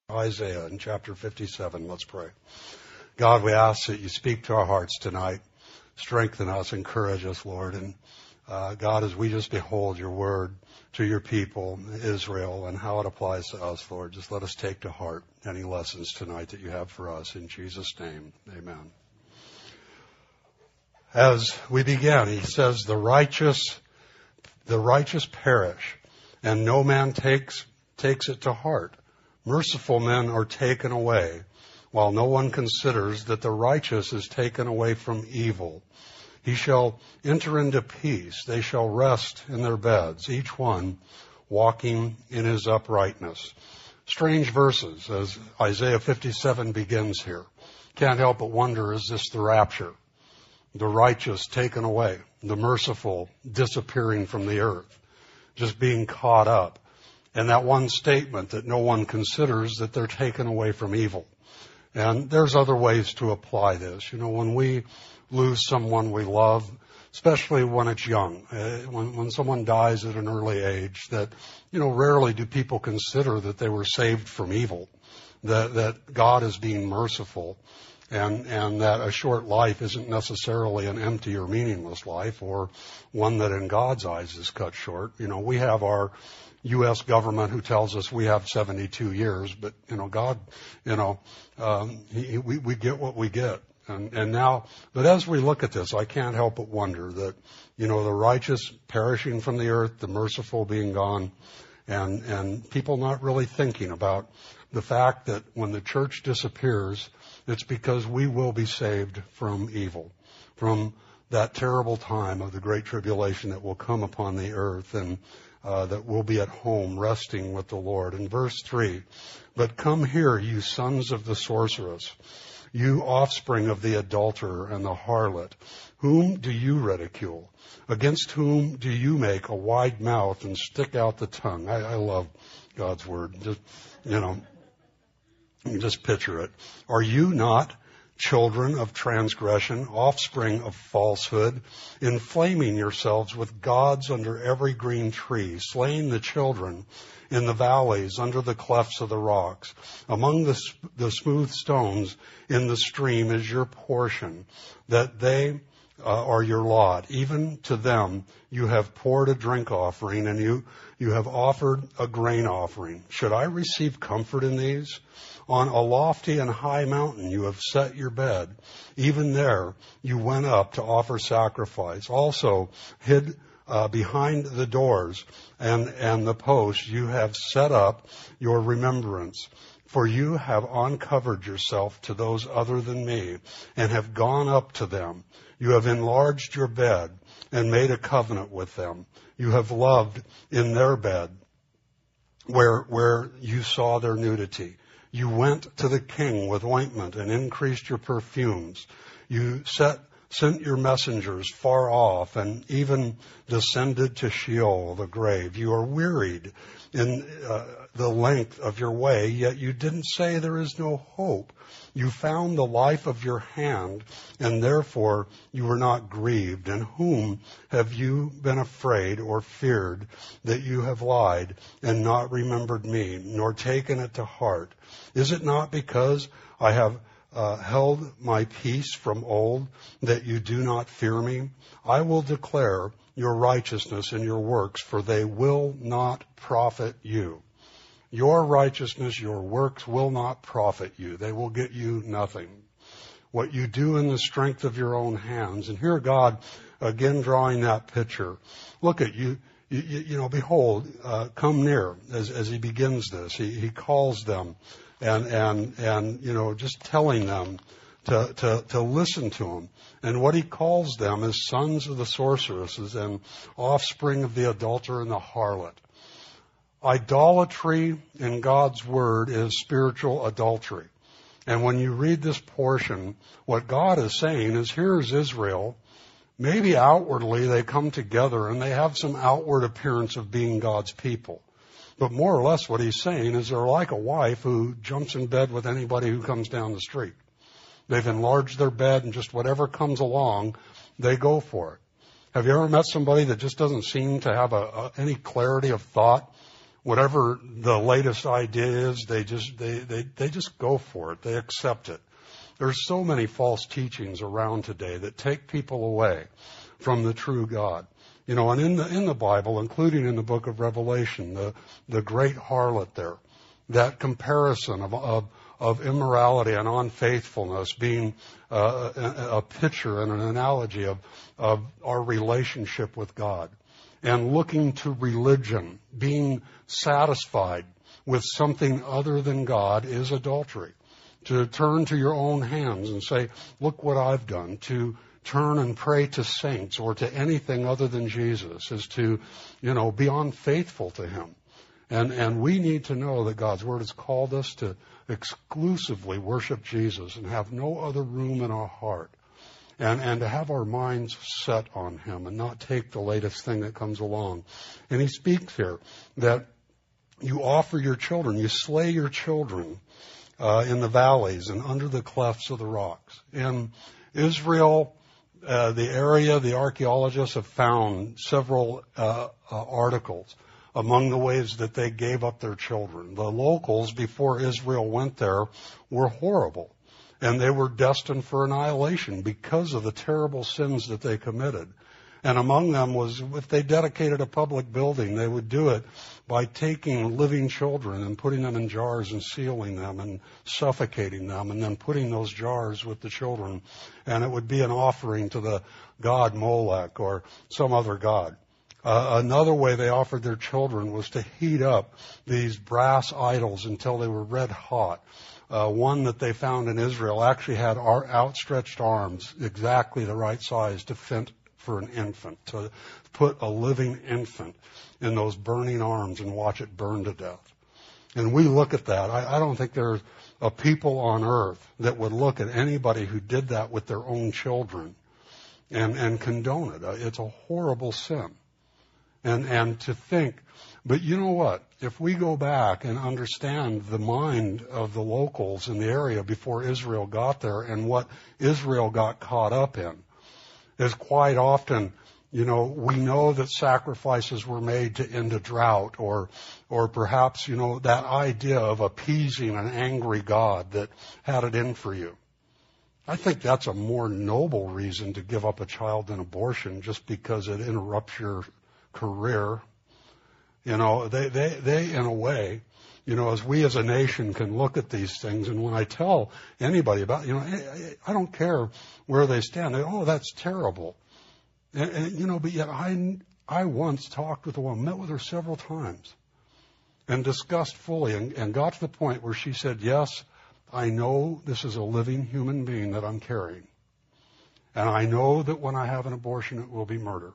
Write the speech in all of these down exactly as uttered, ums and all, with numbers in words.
Isaiah in chapter fifty-seven. Let's pray. God, we ask that you speak to our hearts tonight. Strengthen us, encourage us, Lord. And uh, God, as we just behold your word to your people, Israel, and how it applies to us, Lord, just let us take to heart any lessons tonight that you have for us. In Jesus' name, amen. As we begin, he says, the righteous, the righteous perish, and no man takes, takes it to heart. Merciful men are taken away, while no one considers that the righteous is taken away from evil. He shall enter into peace. They shall rest in their beds, each one walking in his uprightness. Strange verses as Isaiah fifty-seven begins here. Can't help but wonder, is this the rapture? The righteous taken away, the merciful disappearing from the earth, just being caught up. And that one statement that no one considers that they're taken away from evil. And there's other ways to apply this. You know, when we lose someone we love, especially when it's young, uh, when, when someone dies at an early age, that, you know, rarely do people consider that they were saved from evil, that, that God is being merciful, and, and that a short life isn't necessarily an empty or meaningless life, or one that in God's eyes is cut short. You know, we have our U S government who tells us we have seventy-two years, but, you know, God, you know, um, he, we, we get what we get. And, and now, but as we look at this, I can't help but wonder that, you know, the righteous perishing from the earth, the merciful being gone, and, and people not really thinking about the fact that when the church disappears, it's because we will be saved from evil, from that terrible time of the great tribulation that will come upon the earth, and Uh, that we'll be at home resting with the Lord. In verse three, but come here, you sons of the sorceress, you offspring of the adulterer and the harlot. Whom do you ridicule? Against whom do you make a wide mouth and stick out the tongue? I, I love God's word. Just, you know, you just picture it. Are you not children of transgression, offspring of falsehood, inflaming yourselves with gods under every green tree, slaying the children in the valleys under the clefts of the rocks? Among the, the smooth stones in the stream is your portion, that they uh, are your lot. Even to them you have poured a drink offering, and you, you have offered a grain offering. Should I receive comfort in these? On a lofty and high mountain you have set your bed. Even there you went up to offer sacrifice. Also hid uh, behind the doors and, and the posts you have set up your remembrance. For you have uncovered yourself to those other than me, and have gone up to them. You have enlarged your bed and made a covenant with them. You have loved in their bed where, where you saw their nudity. You went to the king with ointment and increased your perfumes. You set, sent your messengers far off and even descended to Sheol, the grave. You are wearied in uh, the length of your way, yet you didn't say there is no hope. You found the life of your hand, and therefore you were not grieved. In whom have you been afraid or feared that you have lied and not remembered me, nor taken it to heart? Is it not because I have uh, held my peace from old that you do not fear me? I will declare your righteousness and your works, for they will not profit you. Your righteousness, your works will not profit you. They will get you nothing. What you do in the strength of your own hands. And here God, again drawing that picture. Look at you, you, you know, behold, uh, come near as, as he begins this. He, he calls them and, and, and, you know, just telling them to, to, to listen to him. And what he calls them is sons of the sorceresses and offspring of the adulterer and the harlot. Idolatry in God's word is spiritual adultery. And when you read this portion, what God is saying is, here's Israel. Maybe outwardly they come together and they have some outward appearance of being God's people. But more or less what he's saying is they're like a wife who jumps in bed with anybody who comes down the street. They've enlarged their bed, and just whatever comes along, they go for it. Have you ever met somebody that just doesn't seem to have a, a, any clarity of thought Whatever the latest idea is, they just, they, they, they just go for it. They accept it. There's so many false teachings around today that take people away from the true God. You know, and in the, in the Bible, including in the book of Revelation, the, the great harlot there, that comparison of, of, of immorality and unfaithfulness being uh, a, a picture and an analogy of, of our relationship with God. And looking to religion, being satisfied with something other than God is adultery. To turn to your own hands and say, look what I've done. To turn and pray to saints or to anything other than Jesus is to, you know, be unfaithful to Him. And, and we need to know that God's Word has called us to exclusively worship Jesus and have no other room in our heart. And, and to have our minds set on Him and not take the latest thing that comes along. And He speaks here that you offer your children, you slay your children uh, in the valleys and under the clefts of the rocks. In Israel, uh, the area, the archaeologists have found several uh, uh, articles among the ways that they gave up their children. The locals, before Israel went there, were horrible. And they were destined for annihilation because of the terrible sins that they committed. And among them was, if they dedicated a public building, they would do it by taking living children and putting them in jars and sealing them and suffocating them and then putting those jars with the children. And it would be an offering to the god Molech or some other god. Uh, another way they offered their children was to heat up these brass idols until they were red hot. Uh, one that they found in Israel actually had our outstretched arms, exactly the right size to fit for an infant, to put a living infant in those burning arms and watch it burn to death. And we look at that. I, I don't think there's a people on earth that would look at anybody who did that with their own children and, and condone it. It's a horrible sin. And, and to think, but you know what? If we go back and understand the mind of the locals in the area before Israel got there and what Israel got caught up in, is quite often, you know, we know that sacrifices were made to end a drought or, or perhaps, you know, that idea of appeasing an angry God that had it in for you. I think that's a more noble reason to give up a child than abortion just because it interrupts your career. You know, they, they, they, in a way, you know, as we as a nation can look at these things, and when I tell anybody about, you know, I, I don't care where they stand. They, oh, that's terrible. And, and, you know, but yet I, I once talked with a woman, met with her several times, and discussed fully, and, and got to the point where she said, yes, I know this is a living human being that I'm carrying. And I know that when I have an abortion, it will be murder.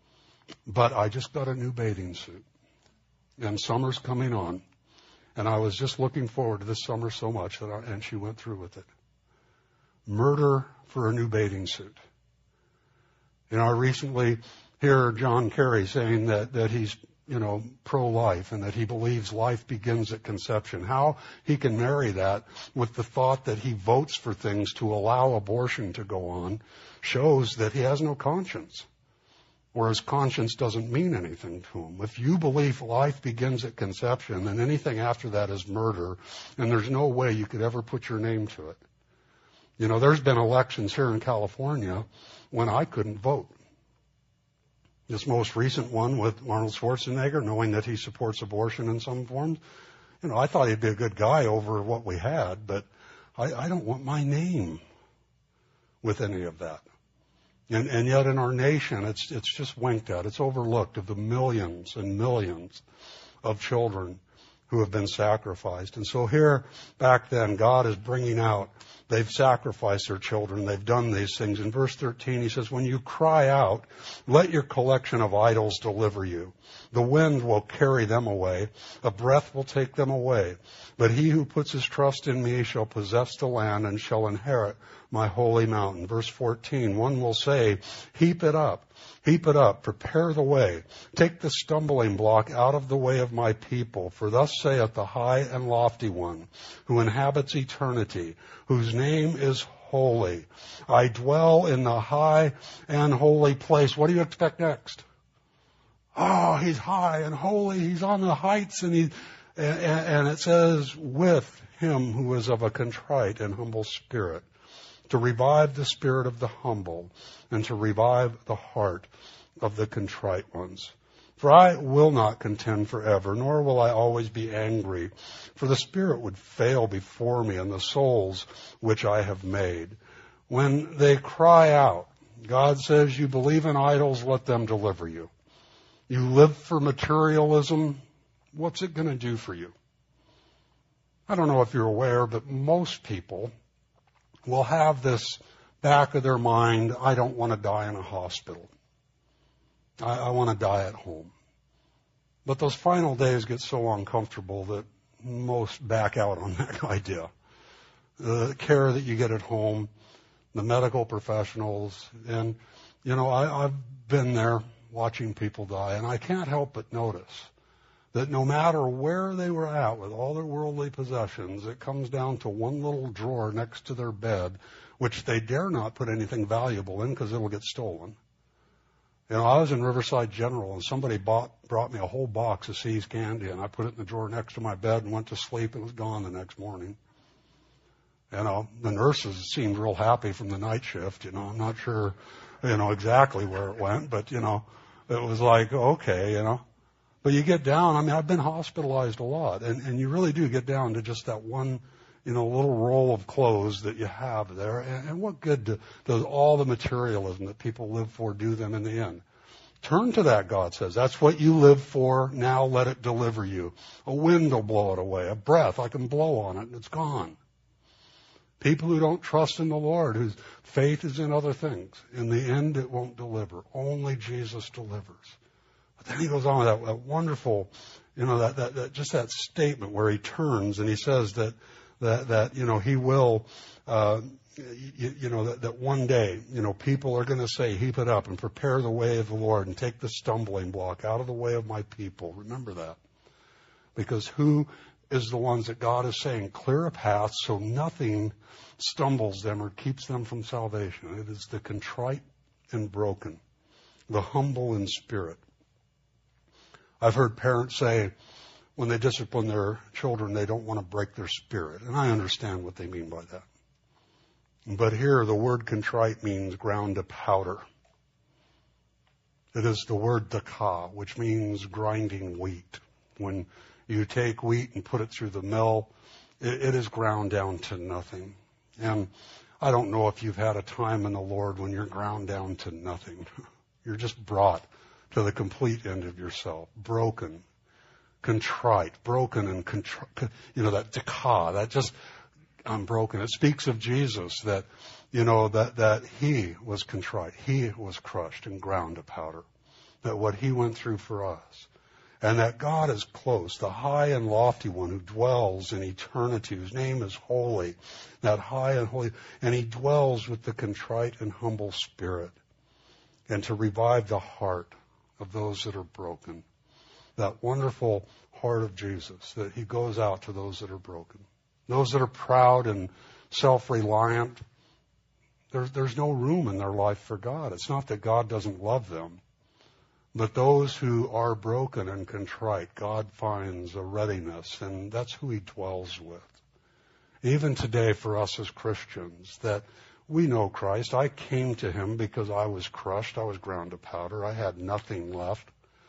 But I just got a new bathing suit. And summer's coming on. And I was just looking forward to this summer so much that I, and she went through with it. Murder for a new bathing suit. You know, I recently hear John Kerry saying that, that he's, you know, pro-life and that he believes life begins at conception. How he can marry that with the thought that he votes for things to allow abortion to go on shows that he has no conscience. Whereas conscience doesn't mean anything to him. If you believe life begins at conception, then anything after that is murder, and there's no way you could ever put your name to it. You know, there's been elections here in California when I couldn't vote. This most recent one with Arnold Schwarzenegger, knowing that he supports abortion in some forms, you know, I thought he'd be a good guy over what we had, but I, I don't want my name with any of that. And, and yet in our nation, it's, it's just winked at. It's overlooked of the millions and millions of children who have been sacrificed. And so here, back then, God is bringing out, they've sacrificed their children. They've done these things. In verse thirteen, he says, when you cry out, let your collection of idols deliver you. The wind will carry them away. A breath will take them away. But he who puts his trust in me shall possess the land and shall inherit my holy mountain. Verse fourteen, one will say, heap it up. Heap it up, prepare the way. Take the stumbling block out of the way of my people. For thus saith the high and lofty one, who inhabits eternity, whose name is holy. I dwell in the high and holy place. What do you expect next? oh, he's high and holy. He's on the heights, and he, and, and it says, with him who is of a contrite and humble spirit, to revive the spirit of the humble and to revive the heart of the contrite ones. For I will not contend forever, nor will I always be angry, for the spirit would fail before me and the souls which I have made. When they cry out, God says, you believe in idols, let them deliver you. You live for materialism, what's it going to do for you? I don't know if you're aware, but most people will have this back of their mind, I don't want to die in a hospital. I, I want to die at home. But those final days get so uncomfortable that most back out on that idea. The care that you get at home, the medical professionals, and, you know, I, I've been there watching people die, and I can't help but notice that no matter where they were at with all their worldly possessions, it comes down to one little drawer next to their bed, which they dare not put anything valuable in because it'll get stolen. You know, I was in Riverside General, and somebody bought, brought me a whole box of See's candy, and I put it in the drawer next to my bed and went to sleep, and it was gone the next morning. You know, the nurses seemed real happy from the night shift. You know, I'm not sure, you know, exactly where it went, but, you know, it was like, okay, you know. But you get down, I mean, I've been hospitalized a lot, and, and you really do get down to just that one, you know, little roll of clothes that you have there. And, and what good do, does all the materialism that people live for do them in the end? Turn to that, God says. That's what you live for. Now let it deliver you. A wind will blow it away. A breath, I can blow on it, and it's gone. People who don't trust in the Lord, whose faith is in other things, in the end it won't deliver. Only Jesus delivers. But then he goes on with that, that wonderful, you know, that, that, that just that statement where he turns and he says that, that, that you know, he will, uh, you, you know, that, that one day, you know, people are going to say, heap it up and prepare the way of the Lord and take the stumbling block out of the way of my people. Remember that. Because who is the ones that God is saying, clear a path so nothing stumbles them or keeps them from salvation? It is the contrite and broken, the humble in spirit. I've heard parents say when they discipline their children, they don't want to break their spirit. And I understand what they mean by that. But here, the word contrite means ground to powder. It is the word dakah, which means grinding wheat. When you take wheat and put it through the mill, it, it is ground down to nothing. And I don't know if you've had a time in the Lord when you're ground down to nothing. You're just brought to the complete end of yourself, broken, contrite, broken and contrite, you know, that dakah, that just, I'm broken. It speaks of Jesus that, you know, that, that he was contrite. He was crushed and ground to powder. That what he went through for us. And that God is close, the high and lofty one who dwells in eternity, whose name is holy, that high and holy, and he dwells with the contrite and humble spirit. And to revive the heart of those that are broken. That wonderful heart of Jesus, that he goes out to those that are broken. Those that are proud and self-reliant, there's, there's no room in their life for God. It's not that God doesn't love them, but those who are broken and contrite, God finds a readiness, and that's who he dwells with. Even today for us as Christians, that we know Christ. I came to him because I was crushed. I was ground to powder. I had nothing left.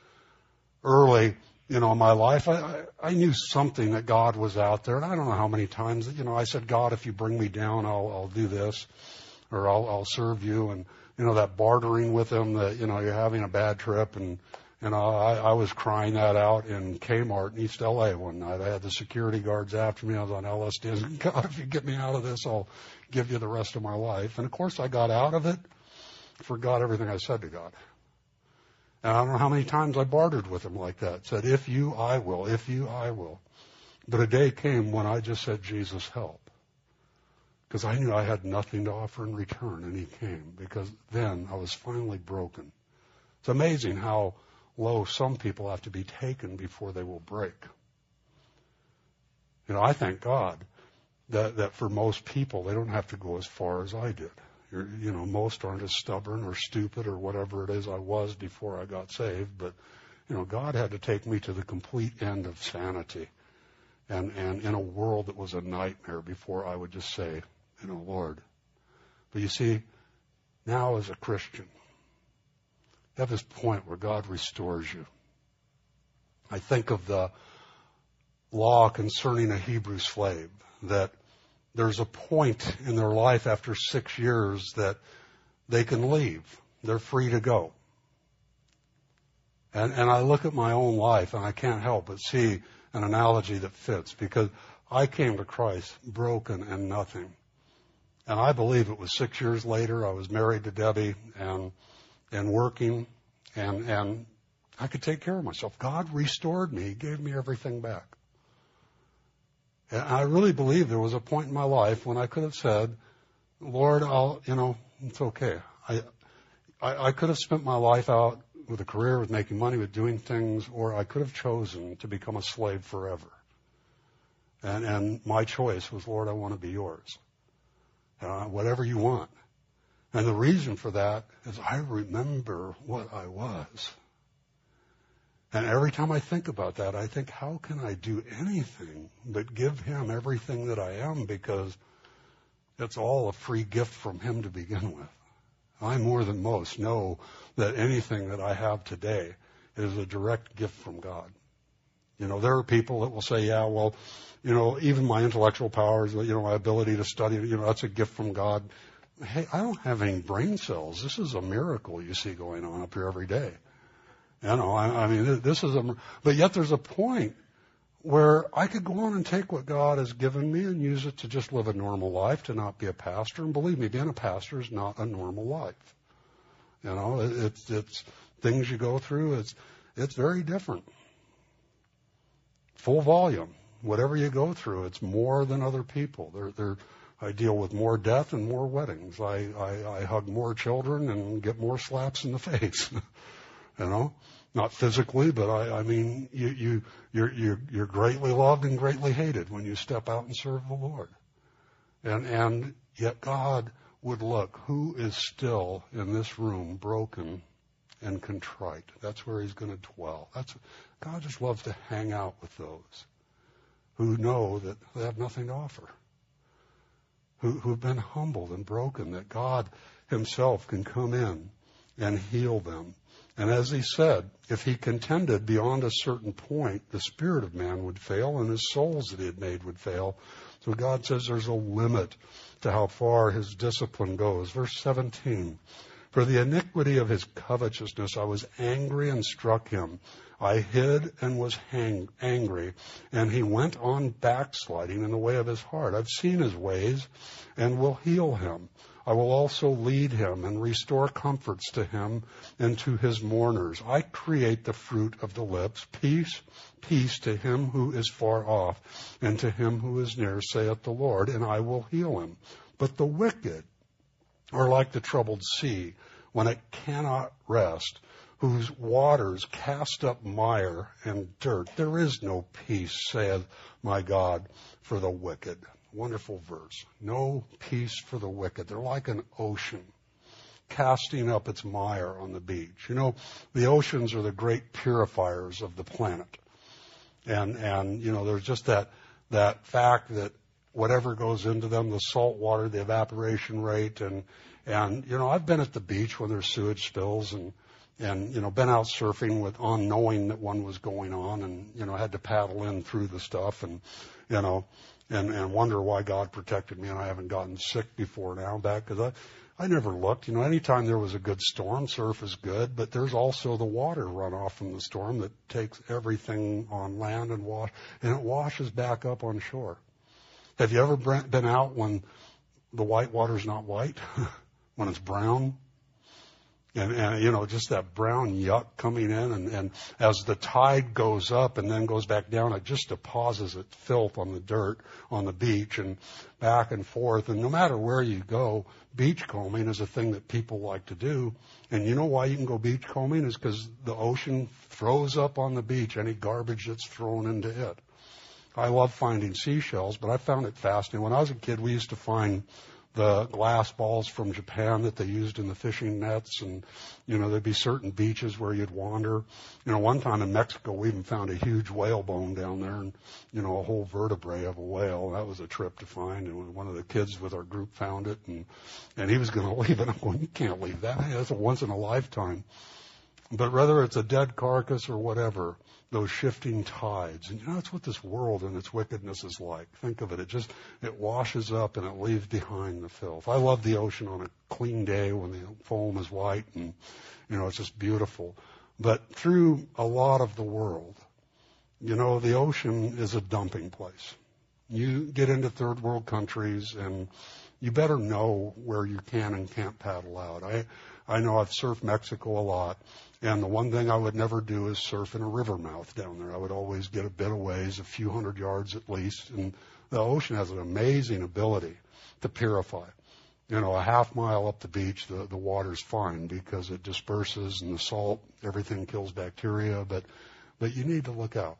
Early, you know, in my life, I, I, I knew something that God was out there. And I don't know how many times, you know, I said, God, if you bring me down, I'll, I'll do this, or I'll, I'll serve you. And, you know, that bartering with him, that, you know, you're having a bad trip. And, you know, I, I was crying that out in Kmart in East L A one night. I had the security guards after me. I was on L S D. I said, God, if you get me out of this, I'll give you the rest of my life. And of course I got out of it, forgot everything I said to God. And I don't know how many times I bartered with him like that. Said, if you, I will. If you, I will. But a day came when I just said, Jesus, help. Because I knew I had nothing to offer in return, and he came. Because then I was finally broken. It's amazing how low some people have to be taken before they will break. You know, I thank God that, that for most people, they don't have to go as far as I did. You're, you know, most aren't as stubborn or stupid or whatever it is I was before I got saved. But, You know, God had to take me to the complete end of sanity and, and in a world that was a nightmare before I would just say, you know, Lord. But you see, now as a Christian, you have this point where God restores you. I think of the law concerning a Hebrew slave, that there's a point in their life after six years that they can leave. They're free to go. And, and I look at my own life and I can't help but see an analogy that fits, because I came to Christ broken and nothing. And I believe it was six years later, I was married to Debbie and, and working, and, and I could take care of myself. God restored me. He gave me everything back. And I really believe there was a point in my life when I could have said, Lord, I'll, you know, it's okay. I, I, I could have spent my life out with a career, with making money, with doing things, or I could have chosen to become a slave forever. And, and my choice was, Lord, I want to be yours. Uh, whatever you want. And the reason for that is I remember what I was. And every time I think about that, I think, how can I do anything but give him everything that I am, because it's all a free gift from him to begin with. I, more than most, know that anything that I have today is a direct gift from God. You know, there are people that will say, yeah, well, you know, even my intellectual powers, you know, my ability to study, you know, that's a gift from God. Hey, I don't have any brain cells. This is a miracle you see going on up here every day. You know, I, I mean, this is a, but yet there's a point where I could go on and take what God has given me and use it to just live a normal life, to not be a pastor. And believe me, being a pastor is not a normal life. You know, it, it's, it's things you go through. It's, it's very different. Full volume. Whatever you go through, it's more than other people. They're, they're, I deal with more death and more weddings. I, I, I hug more children and get more slaps in the face. You know, not physically, but I, I mean, you, you, you're, you're, you're greatly loved and greatly hated when you step out and serve the Lord. And, and yet God would look, who is still in this room broken and contrite? That's where he's going to dwell. That's, God just loves to hang out with those who know that they have nothing to offer, who, who've been humbled and broken, that God himself can come in and heal them. And as he said, if he contended beyond a certain point, the spirit of man would fail and his souls that he had made would fail. So God says there's a limit to how far his discipline goes. Verse seventeen, for the iniquity of his covetousness I was angry and struck him. I hid and was hang- angry, and he went on backsliding in the way of his heart. I've seen his ways and will heal him. I will also lead him and restore comforts to him and to his mourners. I create the fruit of the lips. Peace, peace to him who is far off and to him who is near, saith the Lord, and I will heal him. But the wicked are like the troubled sea when it cannot rest, whose waters cast up mire and dirt. There is no peace, saith my God, for the wicked. Wonderful verse. No peace for the wicked. They're like an ocean casting up its mire on the beach. You know, the oceans are the great purifiers of the planet. And, and, you know, there's just that, that fact that whatever goes into them, the salt water, the evaporation rate, and, and, you know, I've been at the beach when there's sewage spills and, and, you know, been out surfing with, on knowing that one was going on, and, you know, had to paddle in through the stuff and, you know, and, and wonder why God protected me and I haven't gotten sick before now back, because I, I never looked. You know, anytime there was a good storm, surf is good, but there's also the water runoff from the storm that takes everything on land and wash, and it washes back up on shore. Have you ever been out when the white water's not white, when it's brown? And, and, you know, just that brown yuck coming in, and, and as the tide goes up and then goes back down, it just deposits its filth on the dirt on the beach and back and forth. And no matter where you go, beach combing is a thing that people like to do. And you know why you can go beach combing is because the ocean throws up on the beach any garbage that's thrown into it. I love finding seashells, but I found it fascinating. When I was a kid, we used to find the glass balls from Japan that they used in the fishing nets. And, you know, there'd be certain beaches where you'd wander. You know, one time in Mexico, we even found a huge whale bone down there and, you know, a whole vertebrae of a whale. That was a trip to find. And one of the kids with our group found it, and, and he was going to leave it. I'm going, you can't leave that. Hey, that's a once in a lifetime. But whether it's a dead carcass or whatever, those shifting tides. And you know, that's what this world and its wickedness is like. Think of it. It just, it washes up and it leaves behind the filth. I love the ocean on a clean day when the foam is white and, you know, it's just beautiful. But through a lot of the world, you know, the ocean is a dumping place. You get into third world countries and you better know where you can and can't paddle out. I, I know I've surfed Mexico a lot. And the one thing I would never do is surf in a river mouth down there. I would always get a bit of ways, a few hundred yards at least. And the ocean has an amazing ability to purify. You know, a half mile up the beach, the, the water's fine because it disperses and the salt, everything kills bacteria. But, but you need to look out.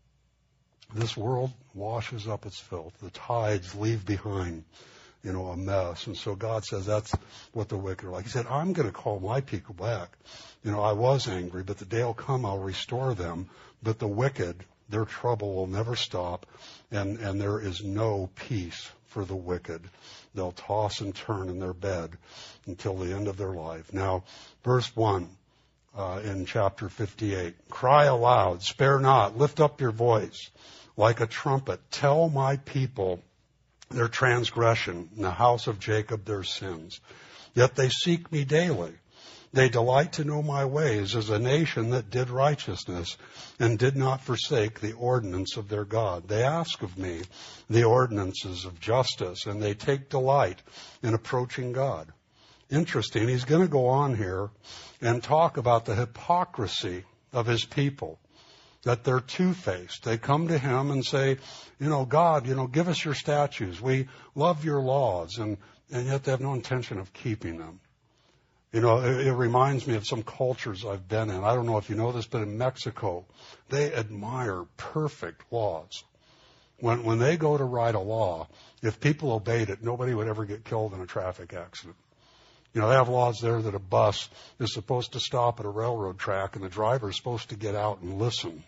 This world washes up its filth. The tides leave behind, you know, a mess. And so God says that's what the wicked are like. He said, I'm going to call my people back. You know, I was angry, but the day will come, I'll restore them. But the wicked, their trouble will never stop, and, and there is no peace for the wicked. They'll toss and turn in their bed until the end of their life. Now, verse one uh, in chapter fifty-eight, cry aloud, spare not, lift up your voice like a trumpet. Tell my people their transgression, in the house of Jacob their sins. Yet they seek me daily. They delight to know my ways as a nation that did righteousness and did not forsake the ordinance of their God. They ask of me the ordinances of justice, and they take delight in approaching God. Interesting, he's going to go on here and talk about the hypocrisy of his people, that they're two-faced. They come to him and say, you know, God, you know, give us your statutes. We love your laws, and, and yet they have no intention of keeping them. You know, it, it reminds me of some cultures I've been in. I don't know if you know this, but in Mexico, they admire perfect laws. When when they go to write a law, if people obeyed it, nobody would ever get killed in a traffic accident. You know, they have laws there that a bus is supposed to stop at a railroad track and the driver is supposed to get out and listen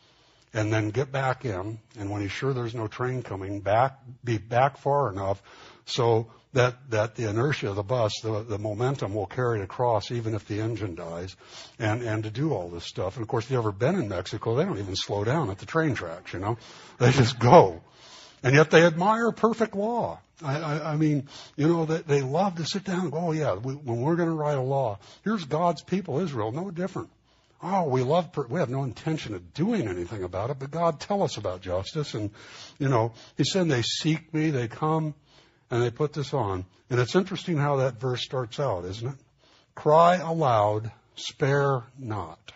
and then get back in. And when he's sure there's no train coming, back, be back far enough so that, that the inertia of the bus, the, the momentum will carry it across even if the engine dies, and, and to do all this stuff. And of course, if you've ever been in Mexico, they don't even slow down at the train tracks, you know. They just go. And yet they admire perfect law. I, I, I mean, you know, they, they love to sit down and go, oh yeah, we, when we're going to write a law, here's God's people, Israel, no different. Oh, we love, per- we have no intention of doing anything about it, but God, tell us about justice. And, you know, he said they seek me, they come, and they put this on. And it's interesting how that verse starts out, isn't it? Cry aloud, spare not.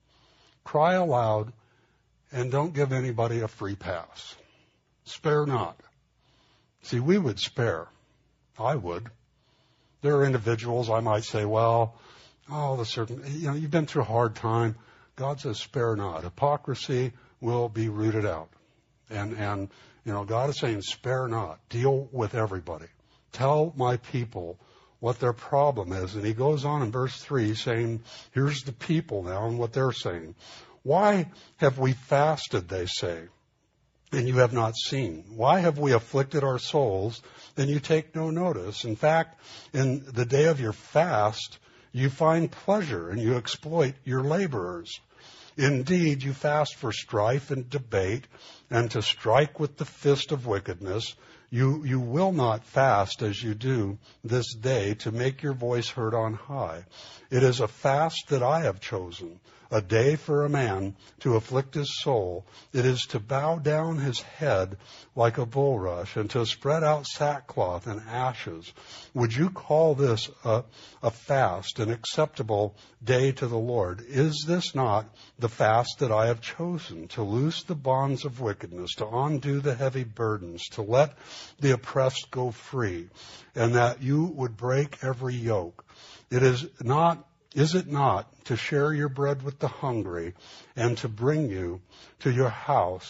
Cry aloud, and don't give anybody a free pass. Spare not. See, we would spare. I would. There are individuals I might say, well, oh, the certain, you know, you've been through a hard time. God says, spare not. Hypocrisy will be rooted out. And, and, you know, God is saying, spare not. Deal with everybody. Tell my people what their problem is. And he goes on in verse three saying, here's the people now and what they're saying. Why have we fasted, they say, and you have not seen? Why have we afflicted our souls, and you take no notice? In fact, in the day of your fast, you find pleasure, and you exploit your laborers. Indeed, you fast for strife and debate, and to strike with the fist of wickedness. You, you will not fast as you do this day to make your voice heard on high. It is a fast that I have chosen, a day for a man to afflict his soul. It is to bow down his head like a bulrush and to spread out sackcloth and ashes. Would you call this a, a fast, an acceptable day to the Lord? Is this not the fast that I have chosen, to loose the bonds of wickedness, to undo the heavy burdens, to let the oppressed go free, and that you would break every yoke? It is not Is it not to share your bread with the hungry and to bring you to your house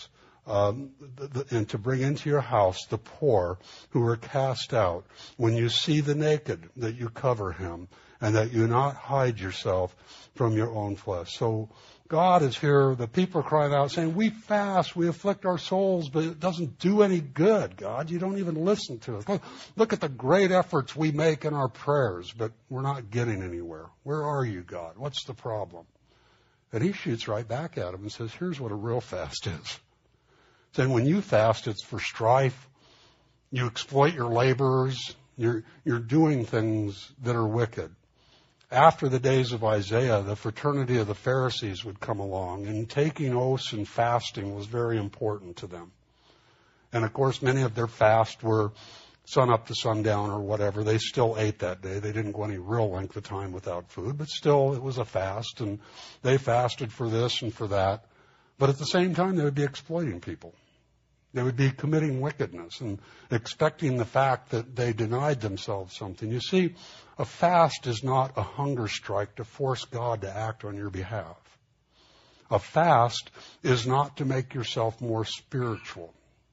Um, the, the, and to bring into your house the poor who are cast out. When you see the naked, that you cover him, and that you not hide yourself from your own flesh. So God is here. The people are crying out saying, we fast, we afflict our souls, but it doesn't do any good, God. You don't even listen to us. Look at the great efforts we make in our prayers, but we're not getting anywhere. Where are you, God? What's the problem? And he shoots right back at him and says, here's what a real fast is. Saying when you fast, it's for strife. You exploit your laborers. You're, you're doing things that are wicked. After the days of Isaiah, the fraternity of the Pharisees would come along, and taking oaths and fasting was very important to them. And of course, many of their fasts were sun up to sundown or whatever. They still ate that day. They didn't go any real length of time without food, but still it was a fast, and they fasted for this and for that. But at the same time, they would be exploiting people. They would be committing wickedness and expecting the fact that they denied themselves something. You see, a fast is not a hunger strike to force God to act on your behalf. A fast is not to make yourself more spiritual.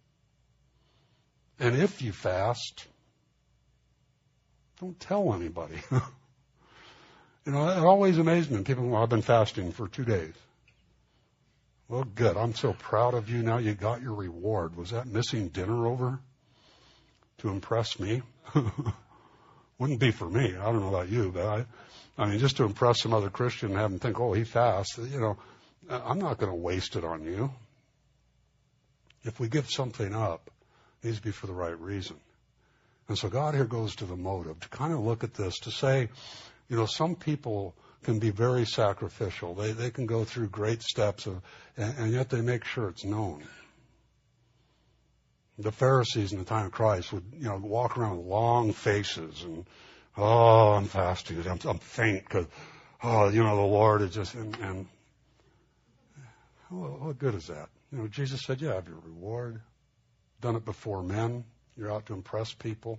And if you fast, don't tell anybody. You know, it always amazes me. People, well, I've been fasting for two days. Well, good. I'm so proud of you. Now you got your reward. Was that missing dinner over to impress me? Wouldn't be for me. I don't know about you, but I, I mean, just to impress some other Christian and have them think, oh, he fasts. You know, I'm not going to waste it on you. If we give something up, it needs to be for the right reason. And so God here goes to the motive, to kind of look at this, to say, you know, some people can be very sacrificial. They they can go through great steps of, and, and yet they make sure it's known. The Pharisees in the time of Christ would, you know, walk around with long faces and, oh, I'm fasting, I'm, I'm faint because, oh, you know, the Lord is just, and, and well, what good is that? You know, Jesus said, you have your reward. Done it before men. You're out to impress people.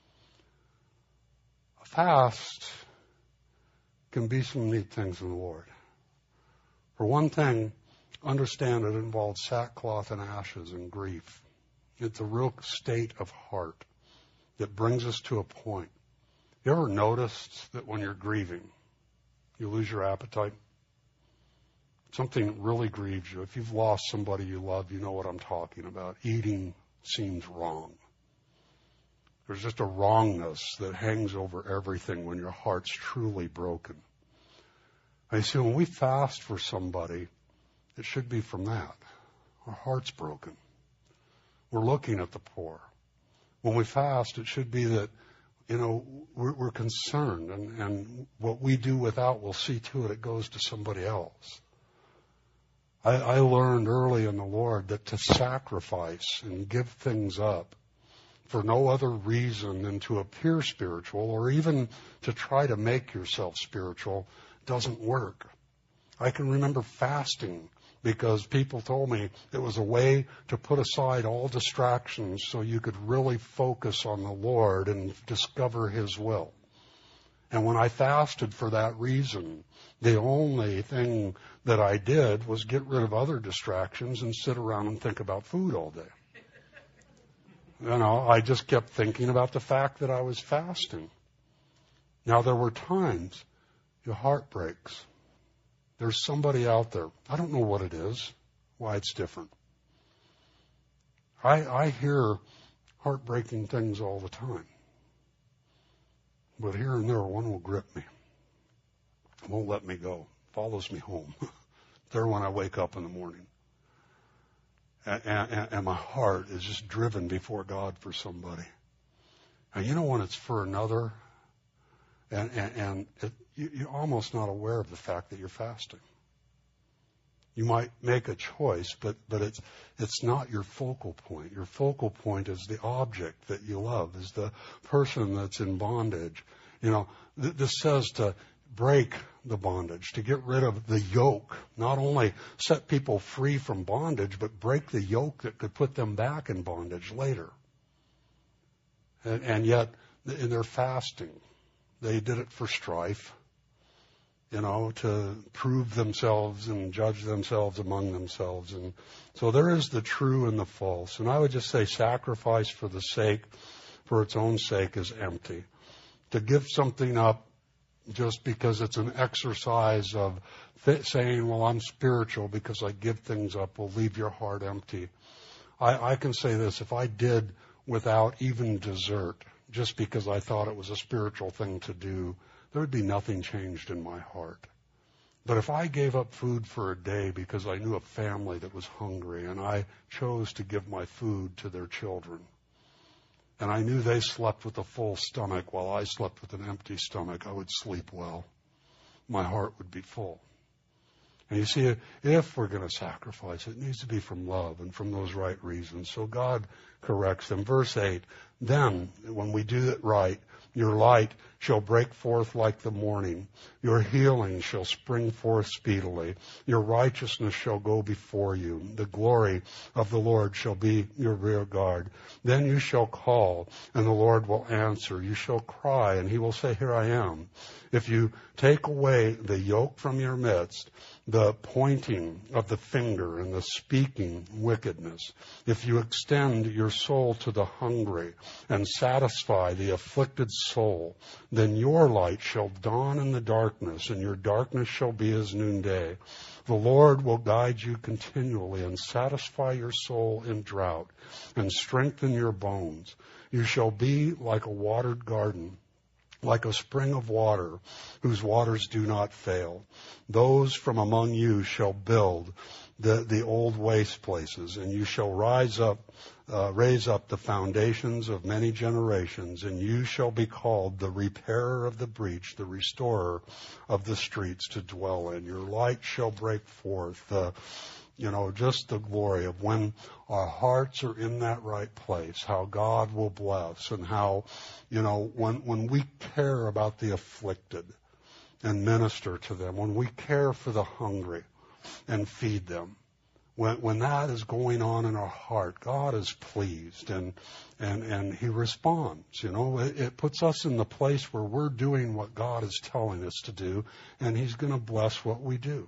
A fast can be some neat things in the Lord. For one thing, understand it involves sackcloth and ashes and grief. It's a real state of heart that brings us to a point. You ever noticed that when you're grieving, you lose your appetite? Something really grieves you. If you've lost somebody you love, you know what I'm talking about. Eating seems wrong. There's just a wrongness that hangs over everything when your heart's truly broken. I see when we fast for somebody, it should be from that. Our heart's broken. We're looking at the poor. When we fast, it should be that, you know, we're, we're concerned, and, and what we do without, we'll see to it, it goes to somebody else. I, I learned early in the Lord that to sacrifice and give things up for no other reason than to appear spiritual or even to try to make yourself spiritual doesn't work. I can remember fasting because people told me it was a way to put aside all distractions so you could really focus on the Lord and discover His will. And when I fasted for that reason, the only thing that I did was get rid of other distractions and sit around and think about food all day. You know, I just kept thinking about the fact that I was fasting. Now, there were times your heart breaks. There's somebody out there. I don't know what it is, why it's different. I, I hear heartbreaking things all the time. But here and there, one will grip me. Won't let me go. Follows me home. There when I wake up in the morning. And, and, and my heart is just driven before God for somebody. And you know when it's for another, and, and, and it, you, you're almost not aware of the fact that you're fasting. You might make a choice, but, but it's, it's not your focal point. Your focal point is the object that you love, is the person that's in bondage. You know, th- this says to break the bondage, to get rid of the yoke, not only set people free from bondage, but break the yoke that could put them back in bondage later. And, and yet, in their fasting, they did it for strife. you know, to prove themselves and judge themselves among themselves. And so there is the true and the false. And I would just say sacrifice for the sake, for its own sake, is empty. To give something up just because it's an exercise of th- saying, well, I'm spiritual because I give things up, will leave your heart empty. I, I can say this, if I did without even dessert, just because I thought it was a spiritual thing to do, there would be nothing changed in my heart. But if I gave up food for a day because I knew a family that was hungry and I chose to give my food to their children, and I knew they slept with a full stomach while I slept with an empty stomach, I would sleep well. My heart would be full. And you see, if we're going to sacrifice, it needs to be from love and from those right reasons. So God corrects them. Verse eight, then, when we do it right, your light shall break forth like the morning. Your healing shall spring forth speedily. Your righteousness shall go before you. The glory of the Lord shall be your rear guard. Then you shall call, and the Lord will answer. You shall cry, and he will say, here I am. If you take away the yoke from your midst, the pointing of the finger and the speaking wickedness, if you extend your soul to the hungry and satisfy the afflicted soul, then your light shall dawn in the darkness, and your darkness shall be as noonday. The Lord will guide you continually and satisfy your soul in drought and strengthen your bones. You shall be like a watered garden, like a spring of water whose waters do not fail. Those from among you shall build the, the old waste places, and you shall rise up, uh, raise up the foundations of many generations, and you shall be called the repairer of the breach, the restorer of the streets to dwell in. Your light shall break forth, the, you know, just the glory of when our hearts are in that right place, how God will bless, and how, you know, when, when we care about the afflicted and minister to them, when we care for the hungry and feed them, when, when that is going on in our heart, God is pleased and, and, and he responds, you know, it, it puts us in the place where we're doing what God is telling us to do, and he's going to bless what we do.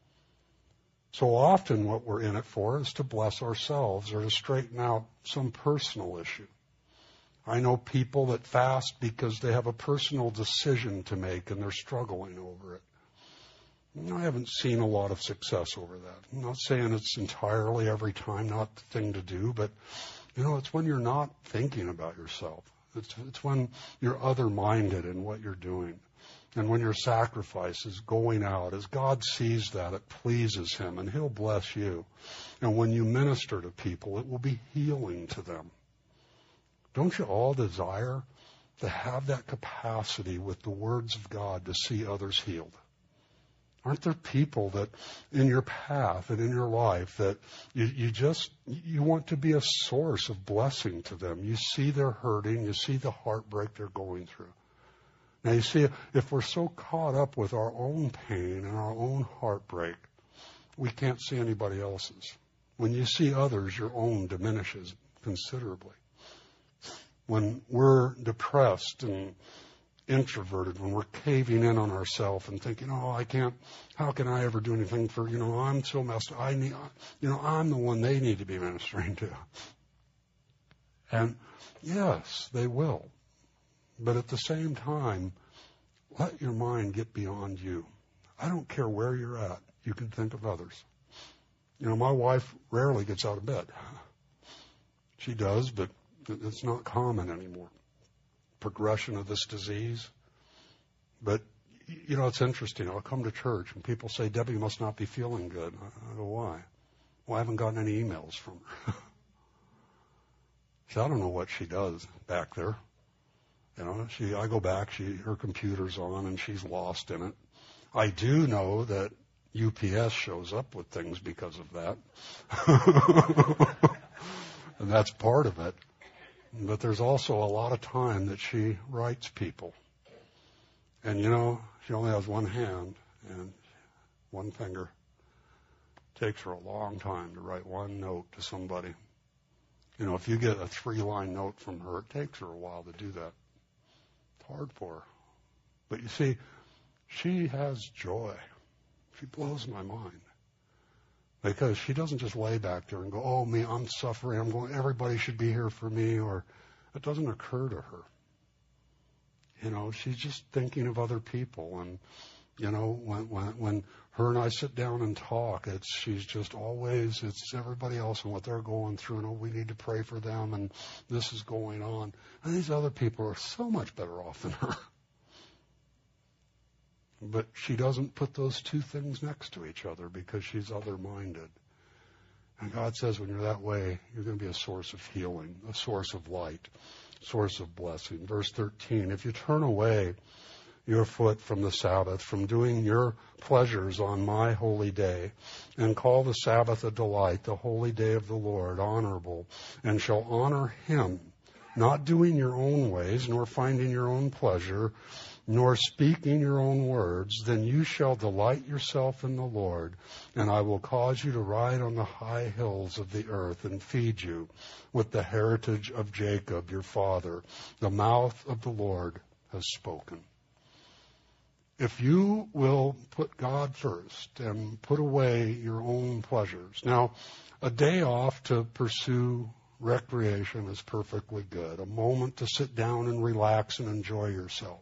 So often what we're in it for is to bless ourselves or to straighten out some personal issue. I know people that fast because they have a personal decision to make and they're struggling over it. I haven't seen a lot of success over that. I'm not saying it's entirely every time not the thing to do, but, you know, it's when you're not thinking about yourself. It's, it's when you're other-minded in what you're doing. And when your sacrifice is going out, as God sees that, it pleases him, and he'll bless you. And when you minister to people, it will be healing to them. Don't you all desire to have that capacity with the words of God to see others healed? Aren't there people that in your path and in your life that you, you just, you want to be a source of blessing to them? You see they're hurting, you see the heartbreak they're going through. Now you see, if we're so caught up with our own pain and our own heartbreak, we can't see anybody else's. When you see others, your own diminishes considerably. When we're depressed and introverted, when we're caving in on ourselves and thinking, oh, I can't, how can I ever do anything for, you know, I'm so messed up. I need, you know, I'm the one they need to be ministering to. And yes, they will. But at the same time, let your mind get beyond you. I don't care where you're at. You can think of others. You know, my wife rarely gets out of bed. She does, but it's not common anymore. Progression of this disease. But, you know, it's interesting. I'll come to church and people say, Debbie must not be feeling good. I go, why? Well, I haven't gotten any emails from her. So I don't know what she does back there. You know, she, I go back, she, her computer's on and she's lost in it. I do know that U P S shows up with things because of that. And that's part of it. But there's also a lot of time that she writes people. And, you know, she only has one hand and one finger. It takes her a long time to write one note to somebody. You know, if you get a three-line note from her, it takes her a while to do that. It's hard for her. But you see, she has joy. She blows my mind. Because she doesn't just lay back there and go, oh, me, I'm suffering. I'm going, everybody should be here for me. Or it doesn't occur to her. You know, she's just thinking of other people. And, you know, when, when, when her and I sit down and talk, it's, she's just always, it's everybody else and what they're going through. And, oh, we need to pray for them. And this is going on. And these other people are so much better off than her. But she doesn't put those two things next to each other because she's other-minded. And God says when you're that way, you're going to be a source of healing, a source of light, a source of blessing. Verse thirteen, if you turn away your foot from the Sabbath, from doing your pleasures on my holy day, and call the Sabbath a delight, the holy day of the Lord, honorable, and shall honor him, not doing your own ways, nor finding your own pleasure, nor speaking your own words, then you shall delight yourself in the Lord, and I will cause you to ride on the high hills of the earth and feed you with the heritage of Jacob, your father. The mouth of the Lord has spoken. If you will put God first and put away your own pleasures. Now, a day off to pursue recreation is perfectly good. A moment to sit down and relax and enjoy yourself.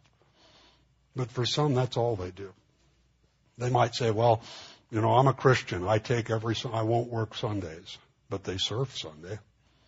But for some, that's all they do. They might say, well, you know, I'm a Christian. I take every, I won't work Sundays, but they surf Sunday.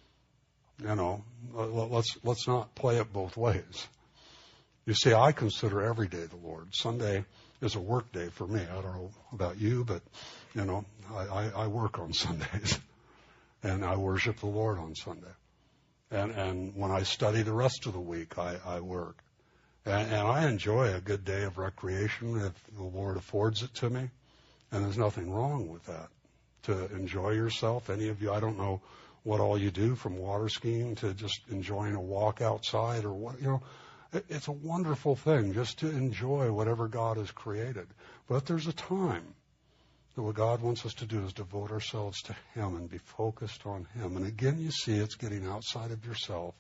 You know, let's, let's not play it both ways. You see, I consider every day the Lord. Sunday is a work day for me. I don't know about you, but, you know, I, I, I work on Sundays and I worship the Lord on Sunday. And, and when I study the rest of the week, I, I work. And, and I enjoy a good day of recreation if the Lord affords it to me. And there's nothing wrong with that. To enjoy yourself. Any of you, I don't know what all you do from water skiing to just enjoying a walk outside or what, you know. It, it's a wonderful thing just to enjoy whatever God has created. But there's a time that what God wants us to do is devote ourselves to Him and be focused on Him. And again, you see it's getting outside of yourself.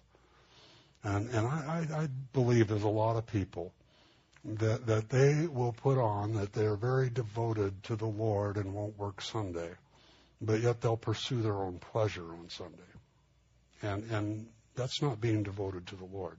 And, and I, I, I believe there's a lot of people that, that they will put on that they're very devoted to the Lord and won't work Sunday, but yet they'll pursue their own pleasure on Sunday. And, and that's not being devoted to the Lord.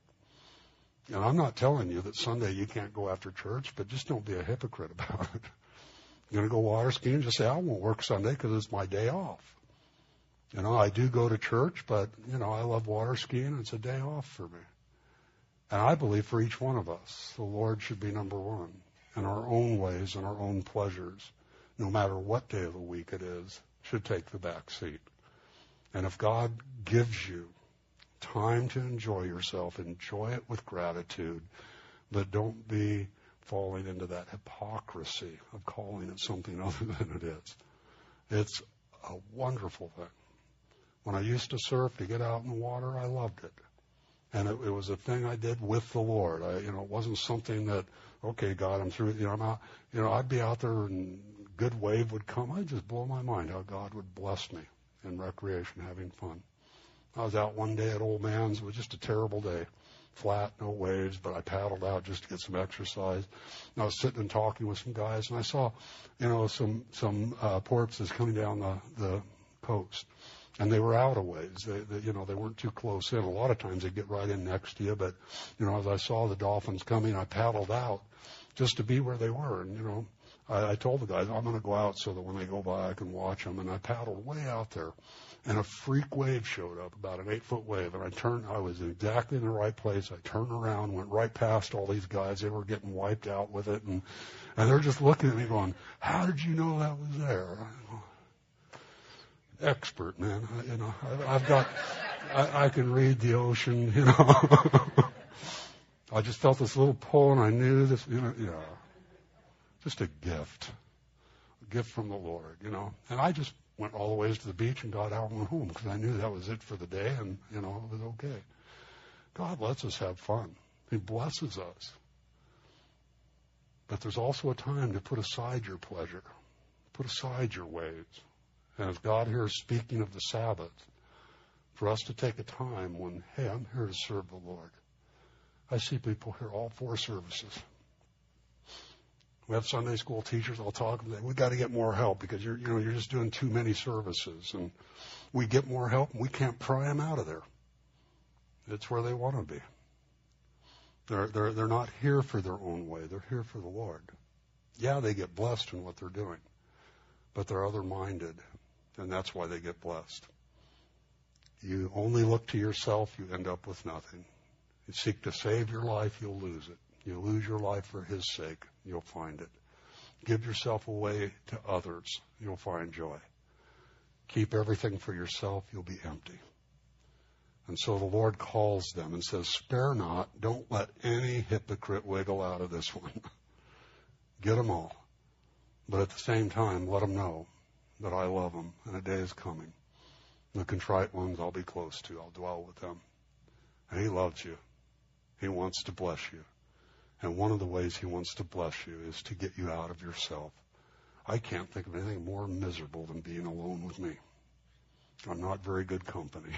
And I'm not telling you that Sunday you can't go after church, but just don't be a hypocrite about it. You're going to go water skiing, just say, I won't work Sunday because it's my day off. You know, I do go to church, but, you know, I love water skiing, and it's a day off for me. And I believe for each one of us, the Lord should be number one in our own ways and our own pleasures, no matter what day of the week it is, should take the back seat. And if God gives you time to enjoy yourself, enjoy it with gratitude, but don't be falling into that hypocrisy of calling it something other than it is. It's a wonderful thing. When I used to surf, to get out in the water, I loved it. And it, it was a thing I did with the Lord. I, you know, it wasn't something that, okay, God, I'm through, you know, I'm out, you know, I'd be out there and good wave would come. I'd just blow my mind how God would bless me in recreation, having fun. I was out one day at Old Man's. It was just a terrible day. Flat, no waves, but I paddled out just to get some exercise. And I was sitting and talking with some guys, and I saw, you know, some, some, uh, porpoises coming down the, the coast. And they were out a ways. They, they, you know, they weren't too close in. A lot of times they'd get right in next to you. But, you know, as I saw the dolphins coming, I paddled out just to be where they were. And, you know, I, I told the guys, I'm going to go out so that when they go by, I can watch them. And I paddled way out there. And a freak wave showed up, about an eight-foot wave. And I turned, I was exactly in the right place. I turned around, went right past all these guys. They were getting wiped out with it. And, and they're just looking at me going, how did you know that was there? I go, expert, man. I, you know, I, I've got, I, I can read the ocean, you know. I just felt this little pull, and I knew this, you know, yeah. Just a gift. A gift from the Lord, you know. And I just went all the ways to the beach and got out and went home because I knew that was it for the day, and, you know, it was okay. God lets us have fun. He blesses us. But there's also a time to put aside your pleasure. Put aside your ways. And if God here is speaking of the Sabbath, for us to take a time when, hey, I'm here to serve the Lord. I see people here all four services. We have Sunday school teachers. I'll talk. We've got to get more help because you're, you know, you're just doing too many services. And we get more help, and we can't pry them out of there. It's where they want to be. They're, they're, they're not here for their own way. They're here for the Lord. Yeah, they get blessed in what they're doing, but they're other-minded, and that's why they get blessed. You only look to yourself, you end up with nothing. You seek to save your life, you'll lose it. You lose your life for His sake, you'll find it. Give yourself away to others, you'll find joy. Keep everything for yourself, you'll be empty. And so the Lord calls them and says, spare not, don't let any hypocrite wiggle out of this one. Get them all. But at the same time, let them know that I love them, and a day is coming. The contrite ones I'll be close to, I'll dwell with them. And He loves you. He wants to bless you. And one of the ways He wants to bless you is to get you out of yourself. I can't think of anything more miserable than being alone with me. I'm not very good company.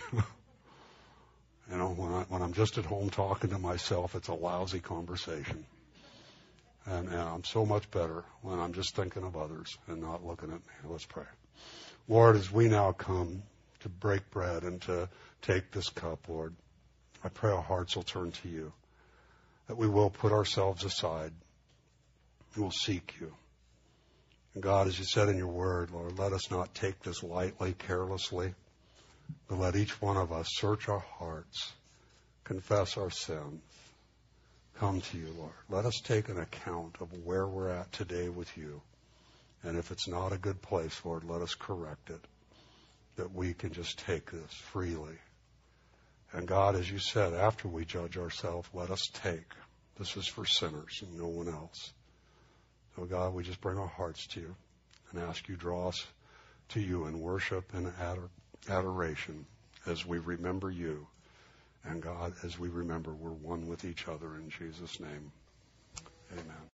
You know, when, I, when I'm just at home talking to myself, it's a lousy conversation. And, and I'm so much better when I'm just thinking of others and not looking at me. Let's pray. Lord, as we now come to break bread and to take this cup, Lord, I pray our hearts will turn to You, that we will put ourselves aside and we'll seek You. And God, as You said in Your word, Lord, let us not take this lightly, carelessly, but let each one of us search our hearts, confess our sins, come to You, Lord. Let us take an account of where we're at today with You. And if it's not a good place, Lord, let us correct it, that we can just take this freely. And God, as You said, after we judge ourselves, let us take. This is for sinners and no one else. So God, we just bring our hearts to You and ask You draw us to You in worship and ador- adoration as we remember You. And God, as we remember, we're one with each other in Jesus' name. Amen.